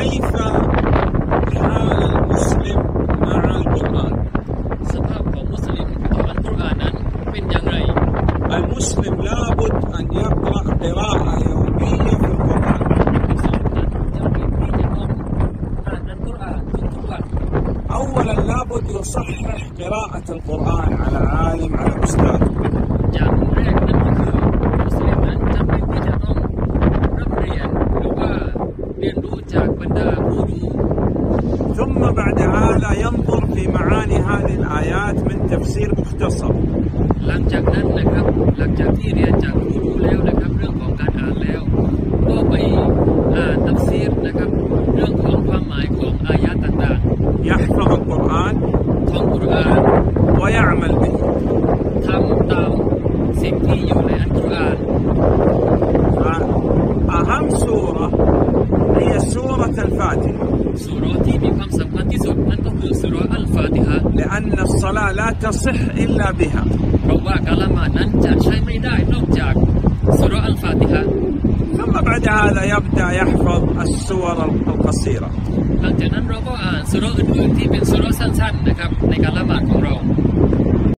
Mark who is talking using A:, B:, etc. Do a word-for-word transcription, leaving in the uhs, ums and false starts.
A: كيف حال المسلم مع القرآن
B: สภาพของมุสลิมต่ออัลกุรอานนั้นเป็นอย่างไร
A: المسلم لابد أن يقرأ قراءة يومية في القرآن
B: มุสลิมนั้นจำเป็นที่จะต้องอ่านอัลกุรอานทุกๆวัน
A: أولا لابد يصحح قراءة القرآن على عالم على أستاذ
B: อย่างแรกนั้นก็คือมุสลิมนั้นจำเป็นที่จะต้องรับเรียนหรือว่าเรียนรู้จากบรรดาผู้รู้
A: ثم بعد هذا ينظر في معاني هذه الآيات من تفسير مختصر
B: หลังจากนั้นนะครับหลังจากที่เรียนจากผู้รู้แล้วนะครับเรื่องของการอ่านแล้วก็ไปอ่านตัฟซีรนะครับเรื่องของความหมายของอายะห์ต่าง
A: يحفظ القرآن
B: ๆท่องกุรอาน
A: ويعمل به
B: ทำตามสิ่งที่อยู่ในอัลกุรอาน
A: فأهم سورة هي سورة الفاتحة
B: สุเราะห์ที่มีความสำคัญที่สุดนั่นก็คือสุเราะห์อัลฟาติฮะห์
A: لأن الصلاة لا تصح إلا بها
B: เพราะว่าการละหมาดนั้นจะใช้ไม่ได้นอกจากสุเราะห์อัลฟาติฮะห์
A: ثم بعد هذا يبدأ يحفظ السور القصيرة
B: หลังจากนั้นเราก็อ่านสุเราะห์อื่นๆที่เป็นสุเราะห์สั้นๆนะครับในการละหมาดของเรา